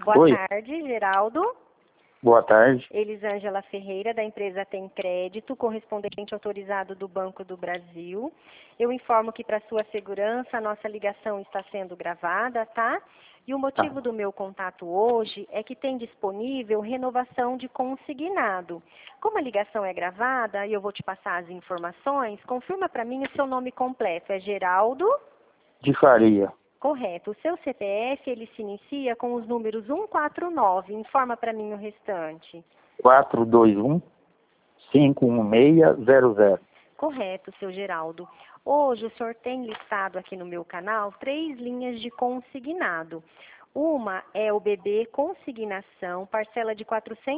Oi. Boa tarde, Geraldo. Boa tarde. Elisângela Ferreira, da empresa Tem Crédito, correspondente autorizado do Banco do Brasil. Eu informo que, para sua segurança, a nossa ligação está sendo gravada, tá? E o motivo do meu contato hoje é que tem disponível renovação de consignado. Como a ligação é gravada e eu vou te passar as informações, confirma para mim o seu nome completo. É Geraldo? De Faria. Correto. O seu CPF, ele se inicia com os números 149. Informa para mim o restante. 421-51600. Correto, seu Geraldo. Hoje o senhor tem listado aqui no meu canal 3 linhas de consignado. Uma é o BB Consignação, parcela de R$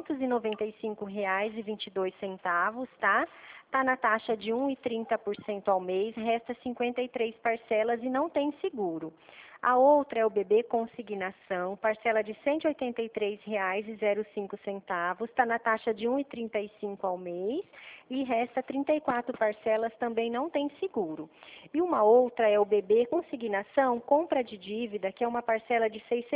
495,22, tá? Está na taxa de 1,30% ao mês, resta 53 parcelas e não tem seguro. A outra é o BB Consignação, parcela de R$ 183,05, está na taxa de 1,35 ao mês e resta 34 parcelas, também não tem seguro. E uma outra é o BB Consignação, compra de dívida, que é uma parcela de R$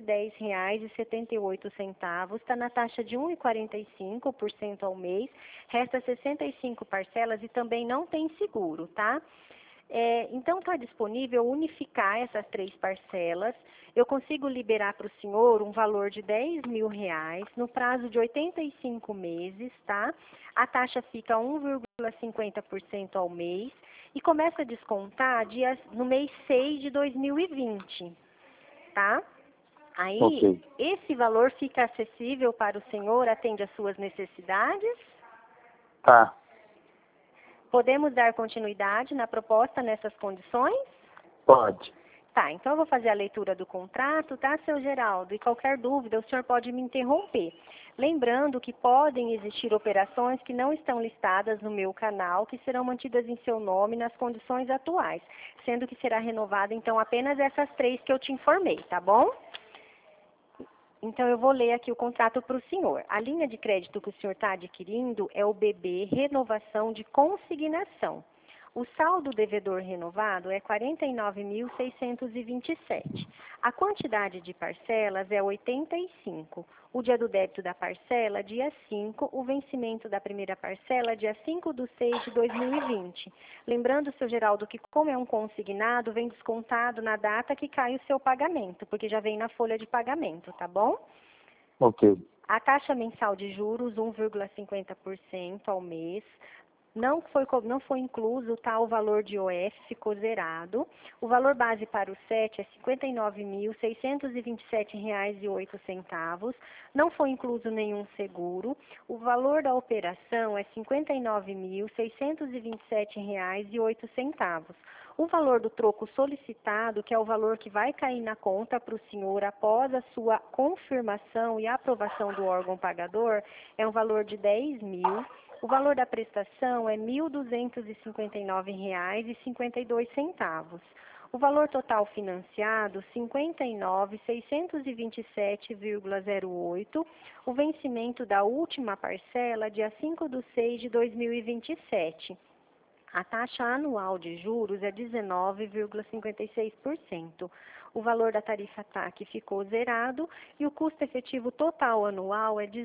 610,78, está na taxa de 1,45% ao mês, resta 65 parcelas e também não tem seguro, tá? Então, está disponível unificar essas 3 parcelas. Eu consigo liberar para o senhor um valor de R$ 10.000 no prazo de 85 meses, tá? A taxa fica 1,50% ao mês e começa a descontar no mês 6 de 2020, tá? Aí, Ok. esse valor fica acessível para o senhor, atende às suas necessidades? Tá. Podemos dar continuidade na proposta nessas condições? Pode. Tá, então eu vou fazer a leitura do contrato, tá, seu Geraldo? E qualquer dúvida, o senhor pode me interromper. Lembrando que podem existir operações que não estão listadas no meu canal, que serão mantidas em seu nome nas condições atuais, sendo que será renovada, então, apenas essas 3 que eu te informei, tá bom? Então, eu vou ler aqui o contrato para o senhor. A linha de crédito que o senhor está adquirindo é o BB Renovação de Consignação. O saldo devedor renovado é R$ 49.627. A quantidade de parcelas é 85. O dia do débito da parcela, dia 5. O vencimento da primeira parcela, dia 5/6 de 2020. Lembrando, seu Geraldo, que como é um consignado, vem descontado na data que cai o seu pagamento, porque já vem na folha de pagamento, tá bom? Ok. A taxa mensal de juros, 1,50% ao mês. Não foi incluso o valor de IOF, ficou zerado. O valor base para o SET é R$ 59.627,08. Não foi incluso nenhum seguro. O valor da operação é R$ 59.627,08. O valor do troco solicitado, que é o valor que vai cair na conta para o senhor após a sua confirmação e aprovação do órgão pagador, é um valor de R$ 10.000. O valor da prestação é R$ 1.259,52. O valor total financiado, R$ 59.627,08. O vencimento da última parcela, dia 5/6 de 2027. A taxa anual de juros é 19,56%. O valor da tarifa TAC ficou zerado e o custo efetivo total anual é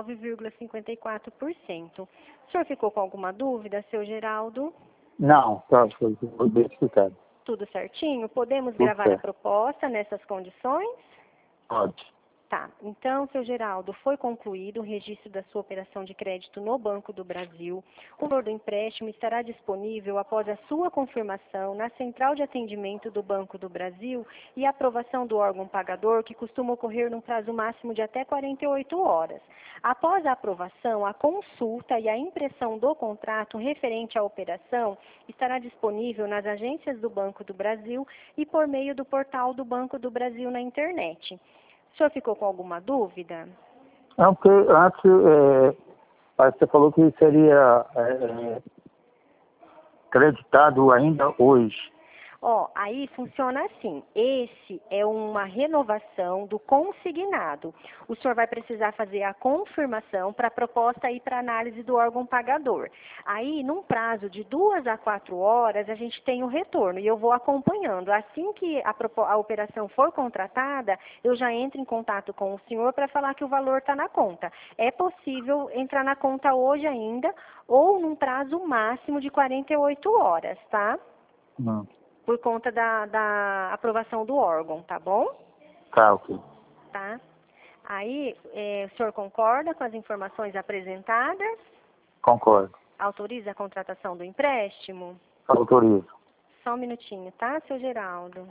19,54%. O senhor ficou com alguma dúvida, seu Geraldo? Não, tá, foi bem explicado. Tudo certinho? Podemos Tudo gravar a certo. proposta nessas condições? Pode. Tá, então, seu Geraldo, foi concluído o registro da sua operação de crédito no Banco do Brasil. O valor do empréstimo estará disponível após a sua confirmação na central de atendimento do Banco do Brasil e a aprovação do órgão pagador, que costuma ocorrer num prazo máximo de até 48 horas. Após a aprovação, a consulta e a impressão do contrato referente à operação estará disponível nas agências do Banco do Brasil e por meio do portal do Banco do Brasil na internet. O senhor ficou com alguma dúvida? Não, porque antes, parece que você falou que seria creditado ainda hoje. Ó, aí funciona assim. Esse é uma renovação do consignado. O senhor vai precisar fazer a confirmação para a proposta ir para análise do órgão pagador. Aí, num prazo de 2 a 4 horas, a gente tem o retorno e eu vou acompanhando. Assim que a operação for contratada, eu já entro em contato com o senhor para falar que o valor está na conta. É possível entrar na conta hoje ainda ou num prazo máximo de 48 horas, tá? Não. Por conta da aprovação do órgão, tá bom? Tá, ok. Tá? Aí, o senhor concorda com as informações apresentadas? Concordo. Autoriza a contratação do empréstimo? Autorizo. Só um minutinho, tá, seu Geraldo?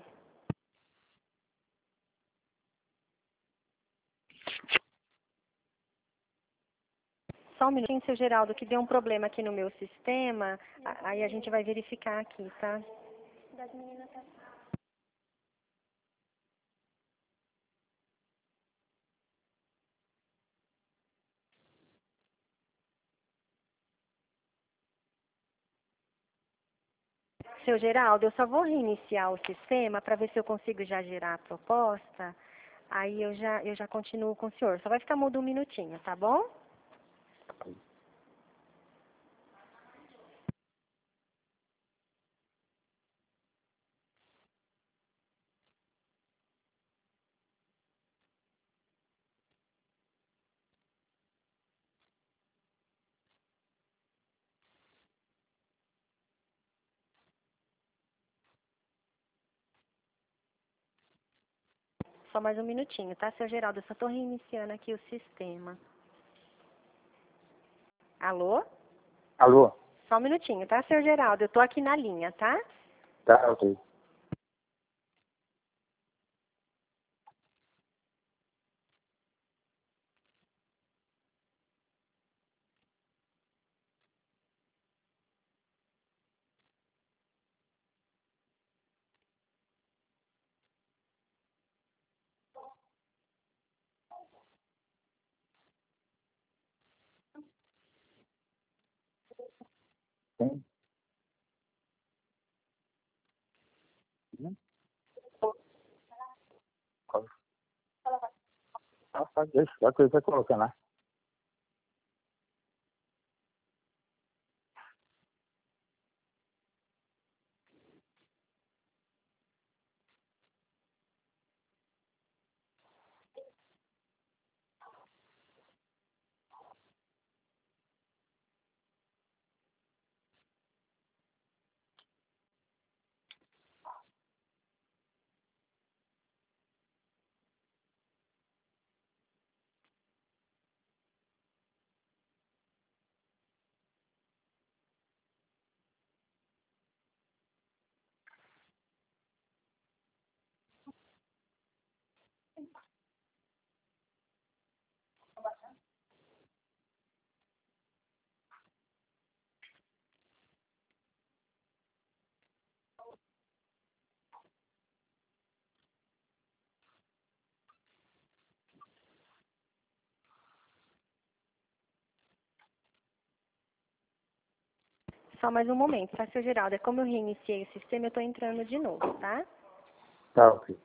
Só um minutinho, seu Geraldo, que deu um problema aqui no meu sistema. Aí a gente vai verificar aqui, tá? Seu Geraldo, eu só vou reiniciar o sistema para ver se eu consigo já gerar a proposta. Aí eu já continuo com o senhor. Só vai ficar mudo um minutinho, tá bom? Só mais um minutinho, tá, seu Geraldo? Eu só estou reiniciando aqui o sistema. Alô? Alô? Só um minutinho, tá, seu Geraldo? Eu estou aqui na linha, tá? Tá, ok. Sim. Uhum. Deixa, a coisa vai colocando lá. Só mais um momento, tá, seu Geraldo? É como eu reiniciei o sistema, eu estou entrando de novo, tá? Tá, ok.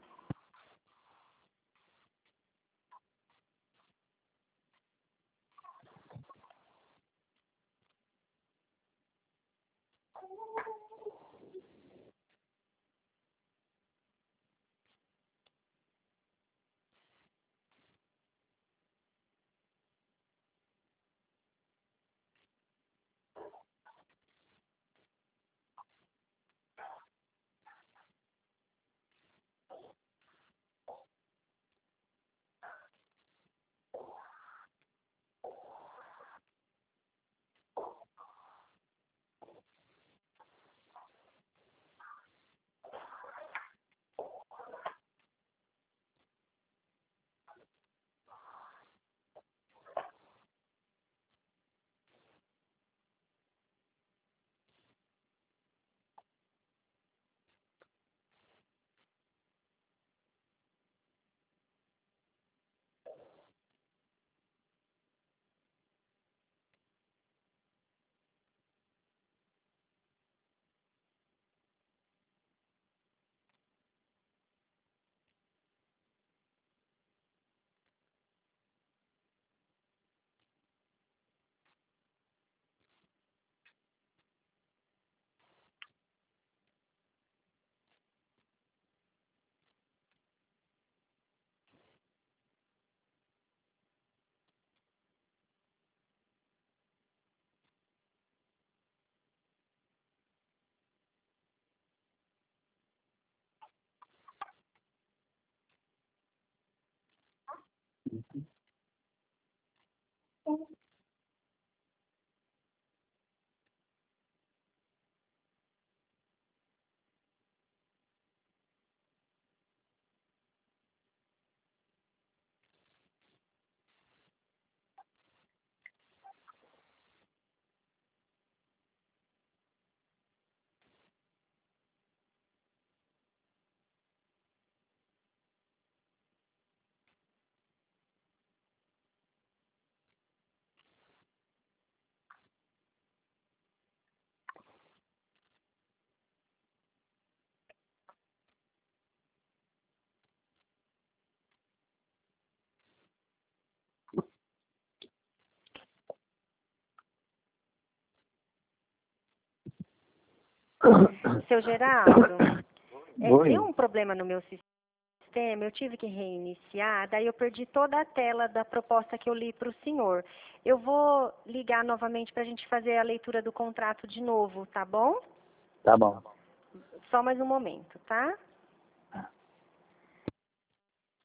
Seu Geraldo, Oi. deu um problema no meu sistema, eu tive que reiniciar, daí eu perdi toda a tela da proposta que eu li para o senhor. Eu vou ligar novamente para a gente fazer a leitura do contrato de novo, tá bom? Tá bom. Só mais um momento, tá?